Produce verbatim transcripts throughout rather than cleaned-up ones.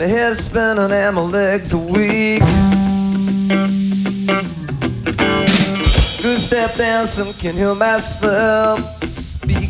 my head's spinning and my legs are weak. Good step dancing, can hear myself speak.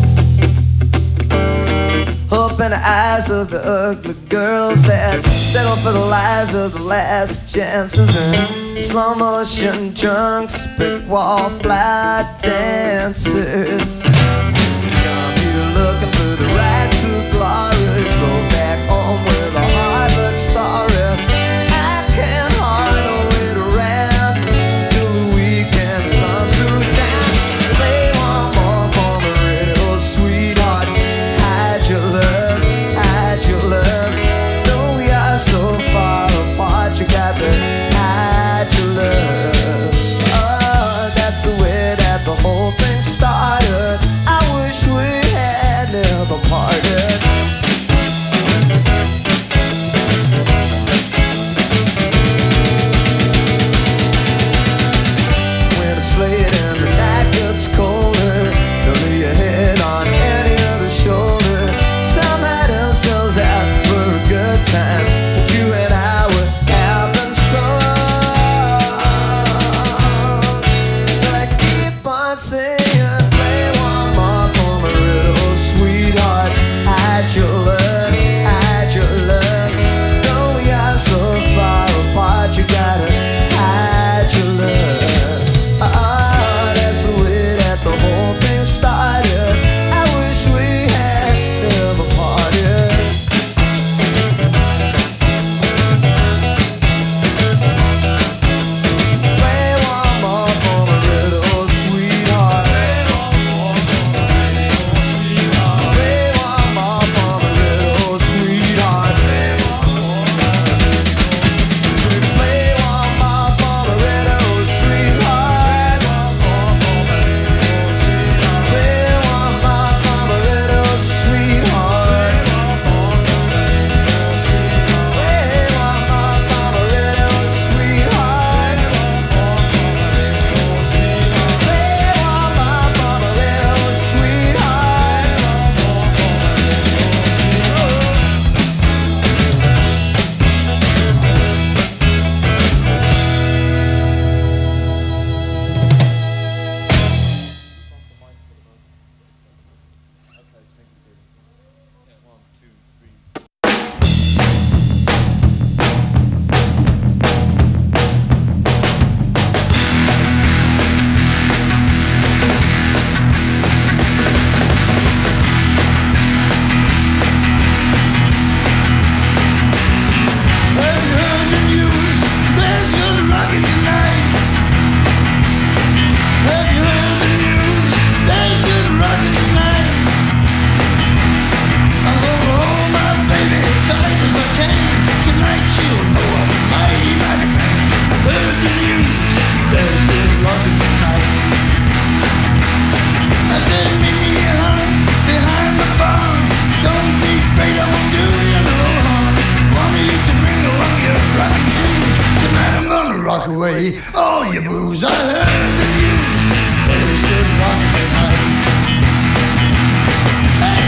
Up in the eyes of the ugly girls that settle for the lies of the last chances. And slow motion drunks, brick wall fly dancers. Come here looking for the right to glory. Go back home with a heart that's story. I can't hardly wait around till the weekend comes through town. Play one more for me, radio sweetheart. Hide your love, hide your love. Though we are so far apart, you got to hide your love. Oh, that's the way that the whole thing started. I wish we had never parted. When it's late and the night gets colder, don't lay your head on any other shoulder. Somebody else goes out for a good time, but you and I were having some. So I keep on saying, play one more for my little sweetheart. Hide your love, hide your love. Though we are so far apart, you gotta hide your love. Ah, that's the way that the whole thing started. I wish we had never parted. Play one more for my little sweetheart. Play one more for my little sweetheart. Play one more for my little sweetheart. Play one more for my little sweetheart. Play one more for my little sweetheart. Play one more for my little Have you heard the news? There's good rockin' tonight. Have you heard the news? There's good rockin' tonight. I'm gonna hold my baby tight as I can. Tonight she'll know I'm mighty, mighty man. Heard the news? There's good rockin' tonight. I said, meet me here, honey, behind the barn. Don't be afraid, I won't do you no harm. Want me to bring along your rockin' shoes. Tonight I'm gonna rock away all your blues. I heard the news. There's good rockin' tonight. Hey!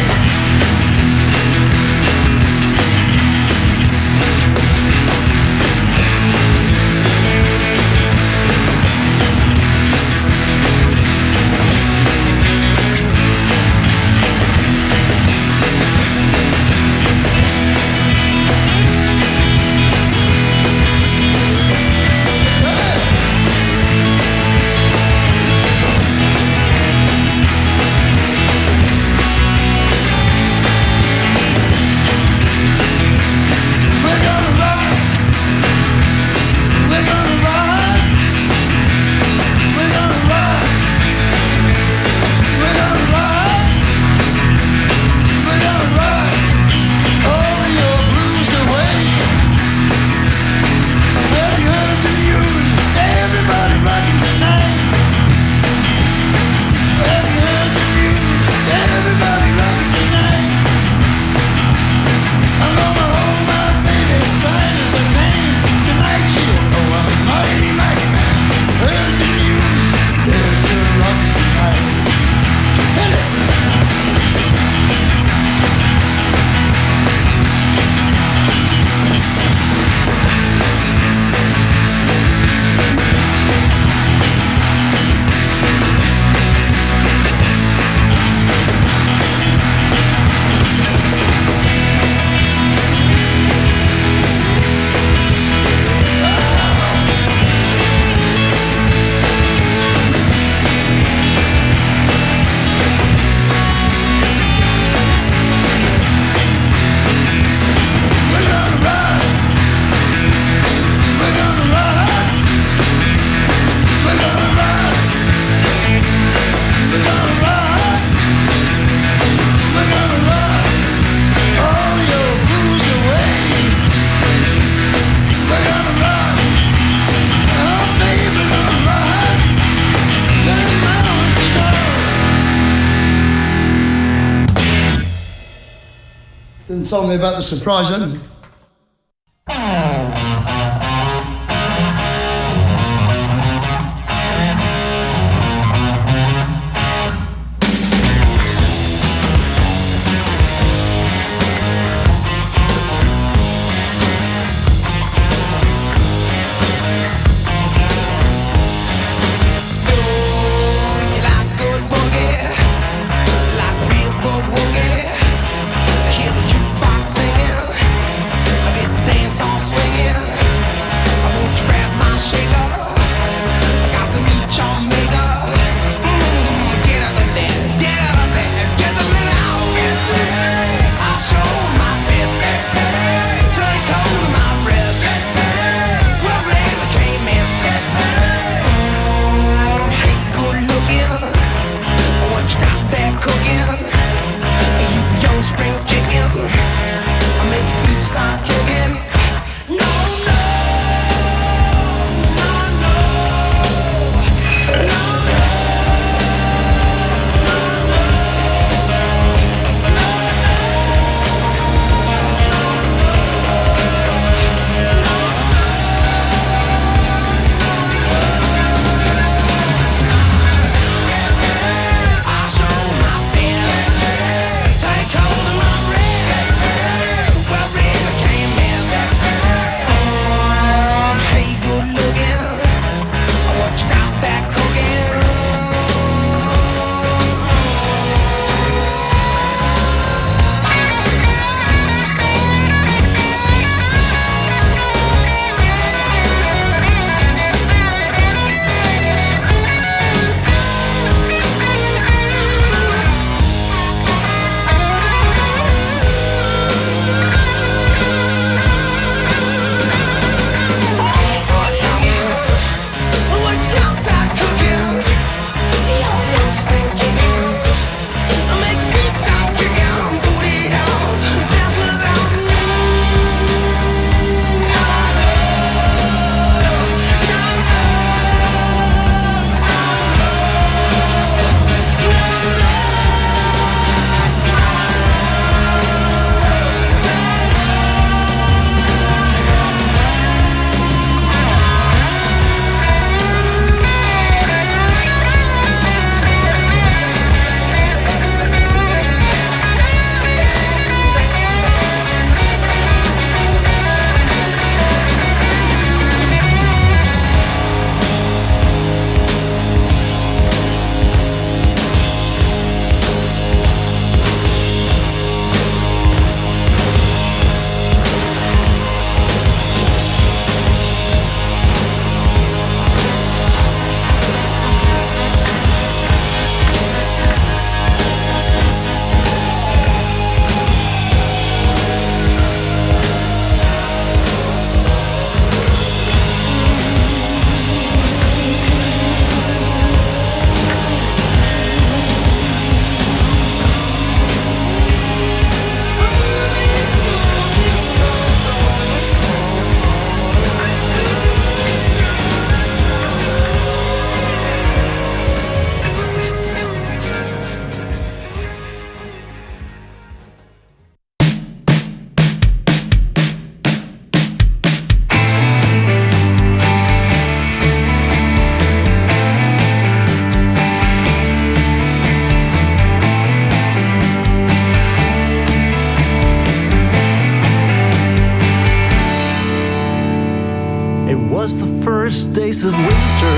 Hey! Didn't tell me about the surprise ending. was the first days of winter,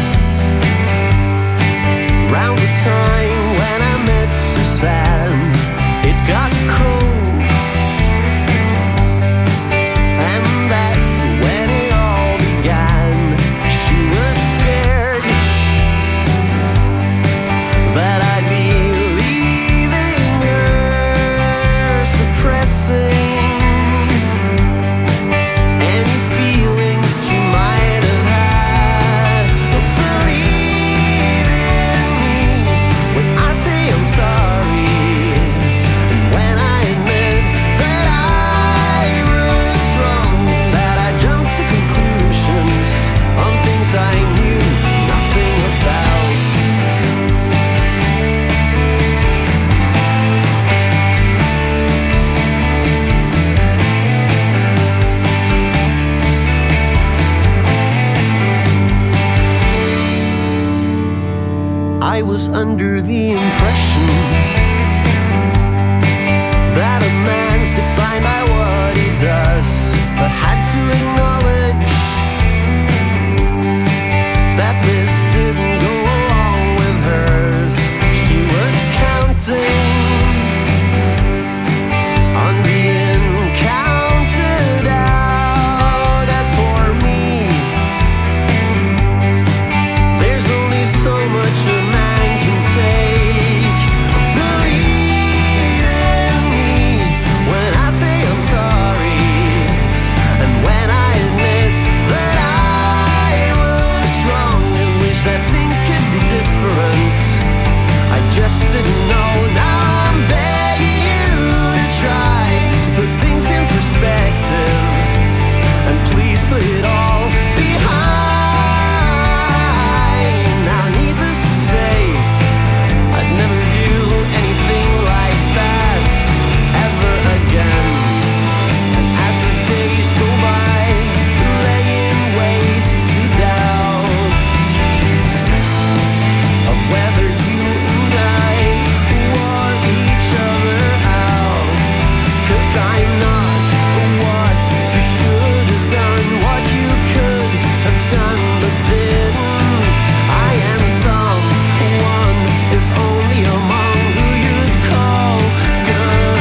round the time when I met Suzanne. It got cold, and that's when it all began. She was scared that I'd be leaving her, suppressing any feelings she might have had. But believe in me when I say I'm sorry. I was under the impression that a man's defined by what he does, but had to acknowledge that this didn't go along with hers. She was counting on being counted out. As for me, there's only so much a man can take. Believe in me when I say I'm sorry, and when I admit that I was wrong and wish that things could be different. I just didn't know. Now I'm begging you to try to put things in perspective, and please put it all behind. Now needless to say, I'd never do anything like that ever again. And as the days go by, laying waste to doubt of whether you and I wore each other out. 'Cause I'm not what you should have done, what you could have done but didn't. I am someone, if only among who you'd call good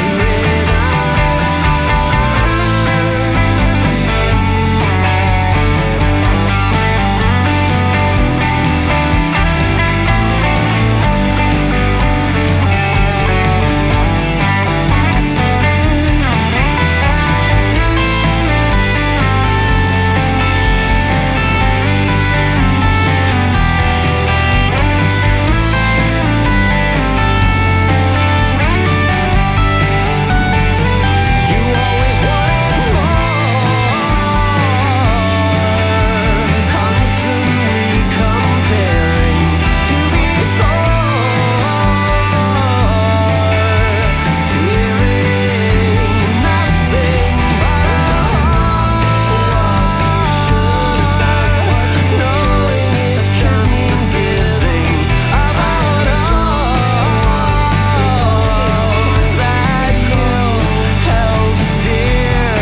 You always wanted more, constantly comparing to before, fearing nothing but a heart. What you should have done, knowing it can mean giving about all that you held dear.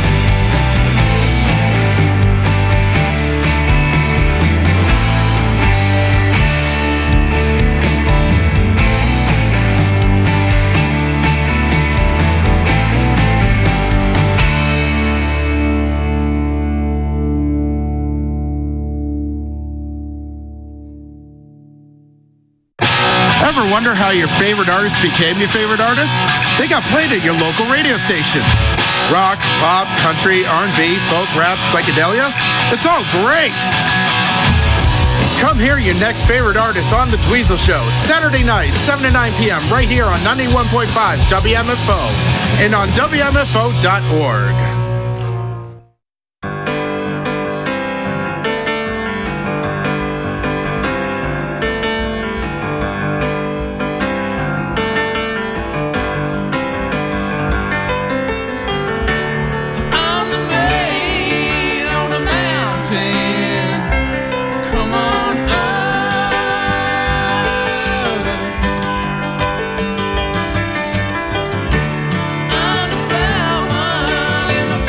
Ever wonder how your favorite artist became your favorite artist? They got played at your local radio station. Rock, pop, country, R and B, folk, rap, psychedelia. It's all great. Come hear your next favorite artist on The Dweezil Show, Saturday night, seven to nine p.m. right here on ninety-one point five W M F O and on W M F O dot org. On the main, on the mountain, come on up. On the mountain, in the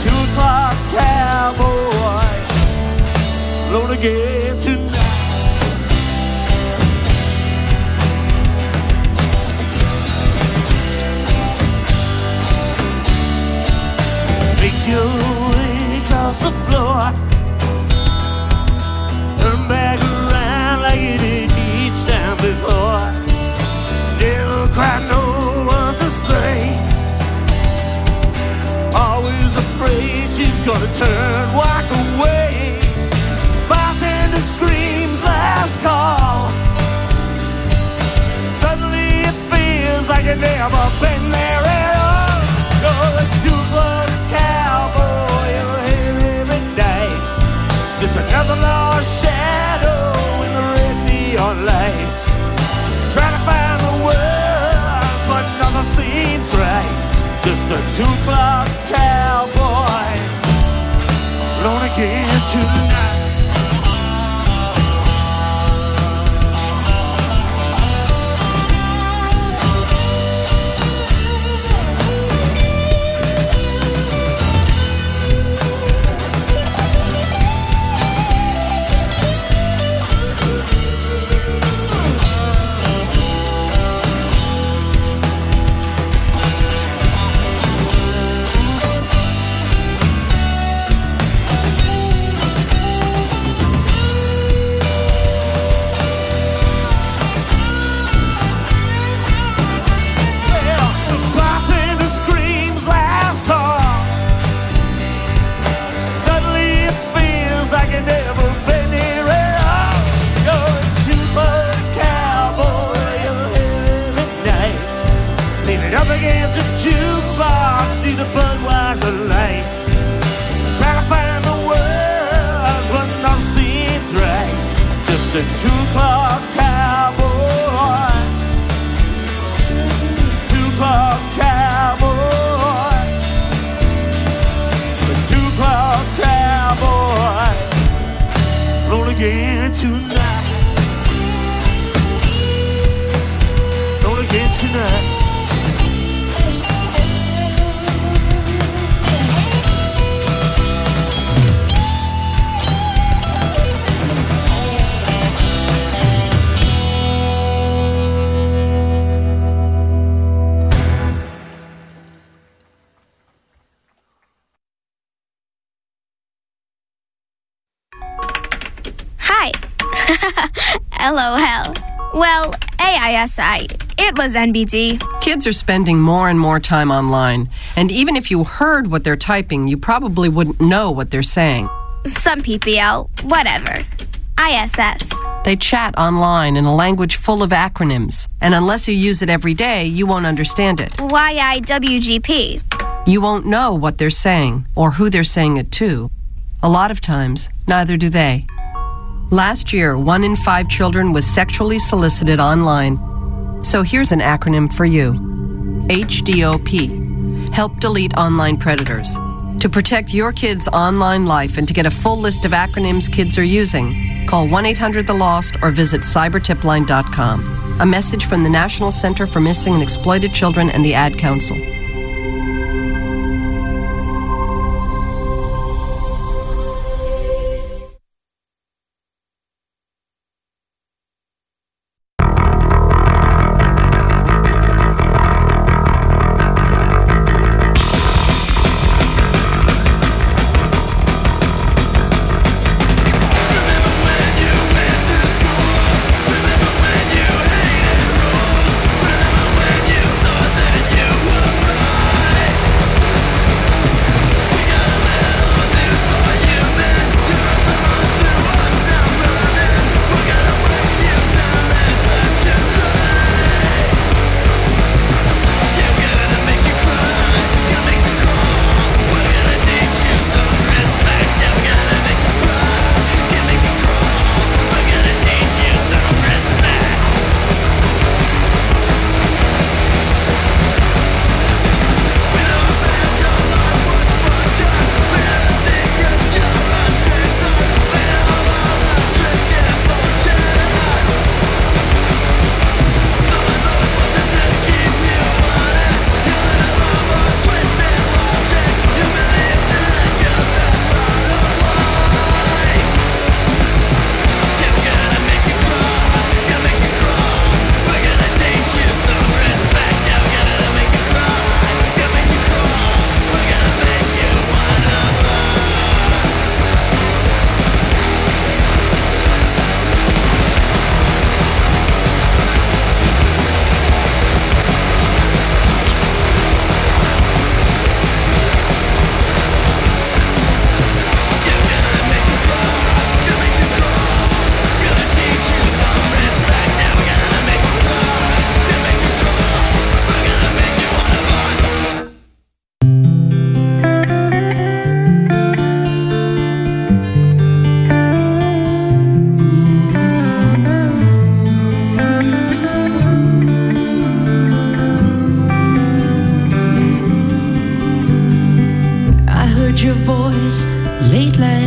two o'clock cowboy, alone again tonight. Make your way across the floor, turn back around like you did each time before. Never quite know what to say, always afraid she's gonna turn, walk away. Bartender screams last call, suddenly it feels like you've never been there at all. You're a two-club cowboy, you're here every day, just another lost shadow in the red neon light. Trying to find the words, but nothing seems right. Just a two-o'clock cowboy, alone again tonight. Jukebox, see the Budweiser light. Trying to find the words, but nothing seems right. Just a two-o'clock cowboy, two-o'clock cowboy, a two-o'clock cowboy, roll again tonight, roll again tonight. LOL. Well, A I S I. It was N B D. Kids are spending more and more time online, and even if you heard what they're typing, you probably wouldn't know what they're saying. Some P P L, whatever. I S S. They chat online in a language full of acronyms, and unless you use it every day, you won't understand it. Y I W G P. You won't know what they're saying or who they're saying it to. A lot of times, neither do they. Last year, one in five children was sexually solicited online. So here's an acronym for you. H D O P. Help delete online predators. To protect your kids' online life and to get a full list of acronyms kids are using, call one eight hundred the lost or visit cyber tip line dot com. A message from the National Center for Missing and Exploited Children and the Ad Council. Remember when you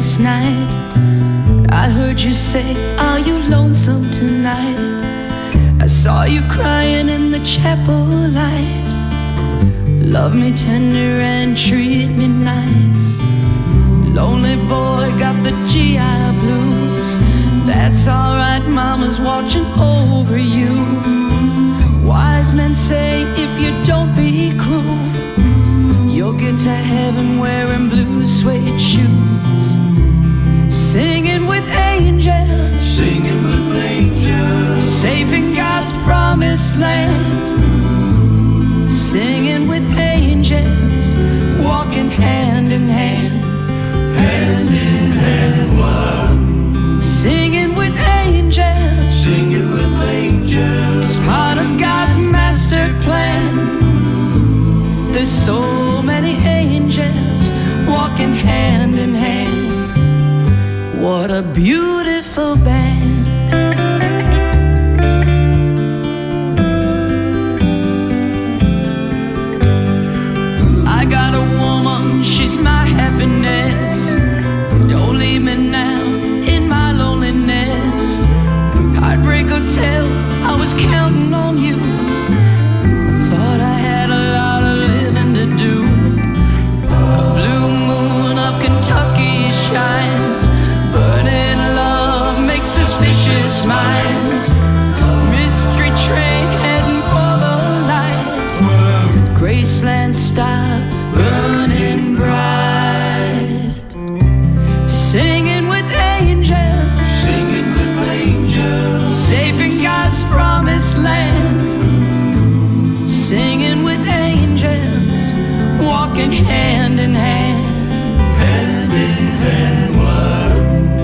last night. I heard you say, are you lonesome tonight? I saw you crying in the chapel light. Love me tender and treat me nice. Lonely boy got the G I blues. That's alright, mama's watching over you. Wise men say if you don't be cruel, you'll get to heaven wearing blue suede shoes. Singing with angels, Singing with angels, safe in God's promised land. Singing with angels, walking hand in hand. hand in hand, one. Singing with angels, Singing with angels, it's part of God's master plan. There's so many angels walking hand in hand. What a beautiful band. I got a woman, she's my happiness. Don't leave me now in my loneliness. Heartbreak Hotel, I was counting on you. I thought I had a lot of living to do. A blue moon of Kentucky shines. Burning love makes suspicious minds. Mystery train heading for the light. Graceland star burning bright. Singing with angels, Singing with angels, safe in God's promised land. Singing with angels, walking hand in hand. hand in hand, one.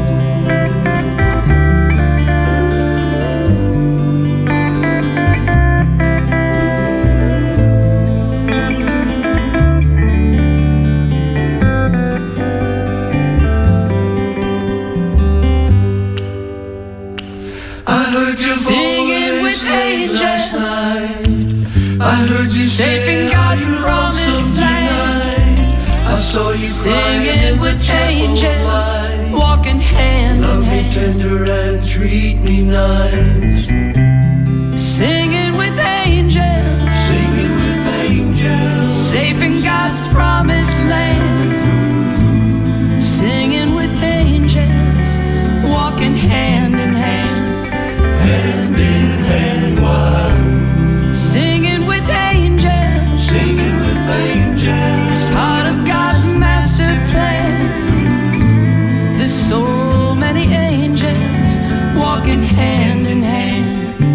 I heard your Singing voice with late last angels, night. I heard you safe say in God's I'm lonesome promised land. tonight. I saw you crying Singing in the with chapel angels, light. walking hand in Love me hand. tender and treat me nice. Singing with angels, Singing with angels, safe in God's promised land. Singing with angels, walking hand in hand. hand in hand, one. Singing with angels, Singing with angels, it's part of God's master plan. There's so many angels walking hand in hand.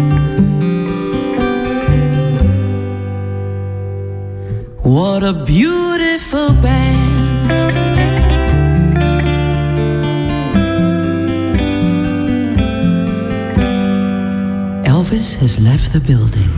What a beautiful band. Elvis has left the building.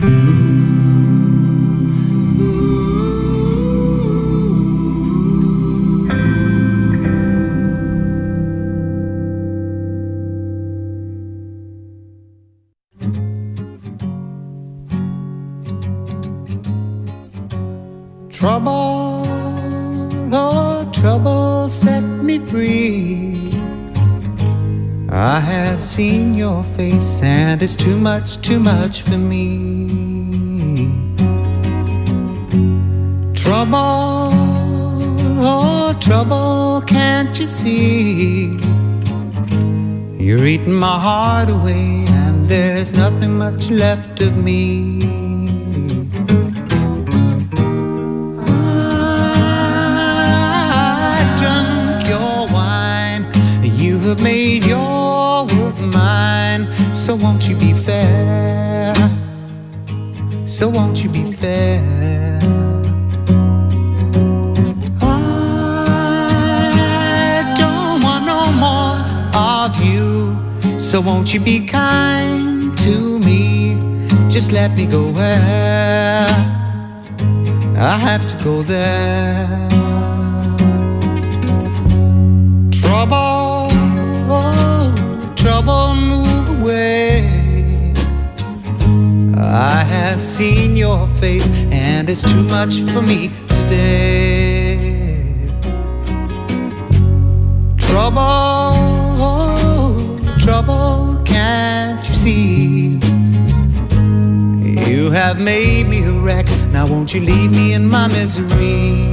Trouble, oh trouble, set me free. I have seen your face and it's too much, too much for me. Trouble, oh trouble, can't you see? You're eating my heart away and there's nothing much left of me. Made your world mine, so won't you be fair? So won't you be fair? I don't want no more of you, so won't you be kind to me? Just let me go where I have to go there. Trouble, trouble, move away. I have seen your face and it's too much for me today. Trouble, trouble, can't you see? You have made me a wreck, now won't you leave me in my misery?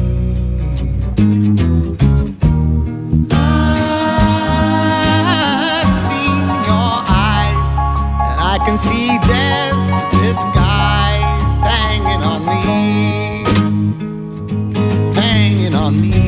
I've seen your eyes, and I can see death's disguise hanging on me, hanging on me.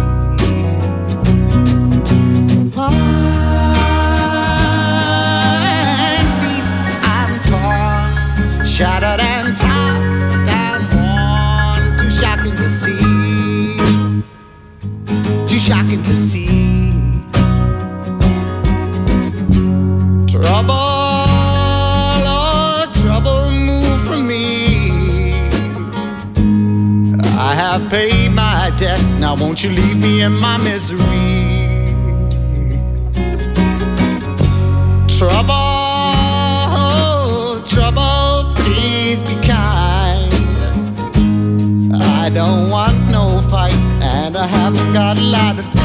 Shattered and tossed and worn, too shocking to see, too shocking to see. Trouble, oh trouble, move from me. I have paid my debt, now won't you leave me in my misery? Trouble, oh trouble, please be kind. I don't want no fight, and I haven't got a lot of time.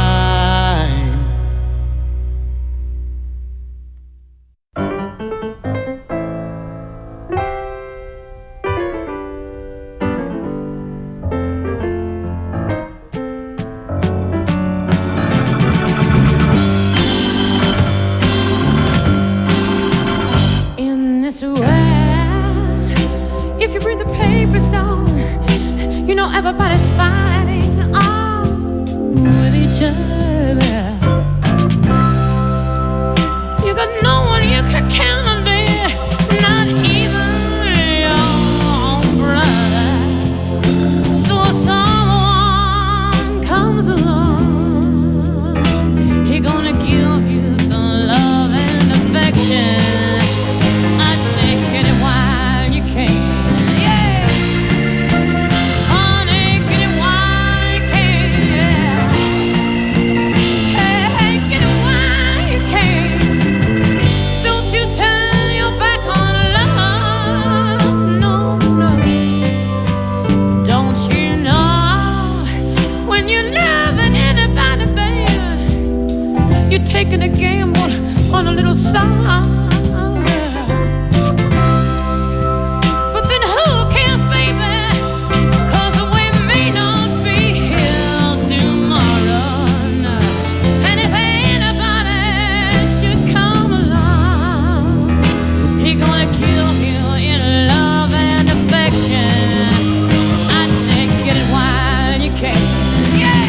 In this world, if you read the papers down, you know everybody's fighting on with each other. You got no one you can count on there, not even your own brother. So if someone comes along, he gonna give you some love and affection. I'd say get it while you can. Taking a gamble on a little song. But then who cares, baby? 'Cause we may not be here tomorrow. No. And if anybody should come along, he gonna kill you in love and affection. I'd say get it while you can. Yeah.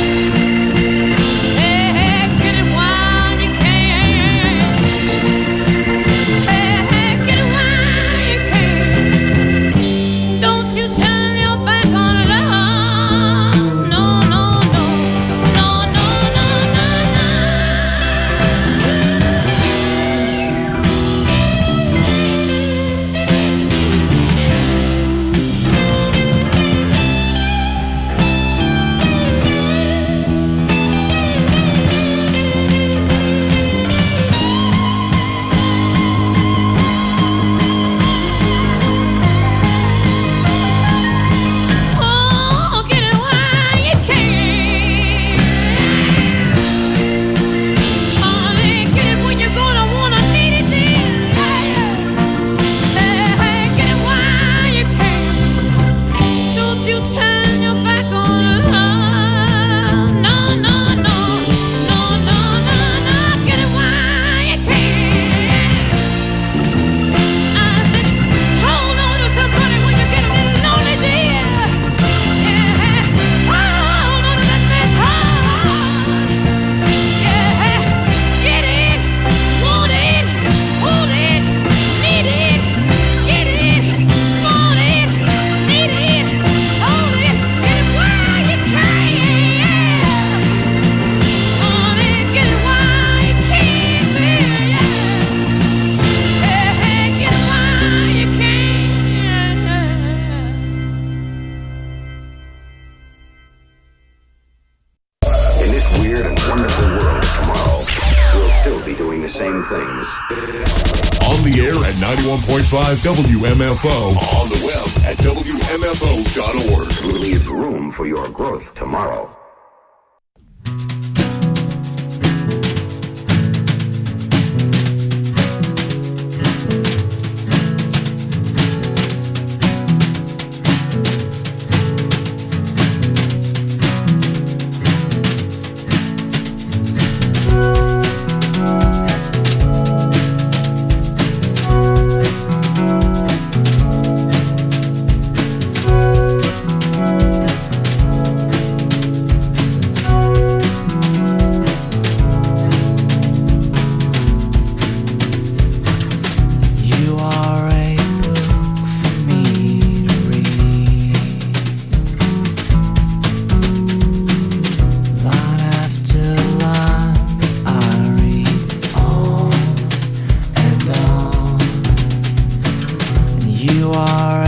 On the air at ninety-one point five W M F O. On the web at W M F O dot org. Leave room for your growth tomorrow. you are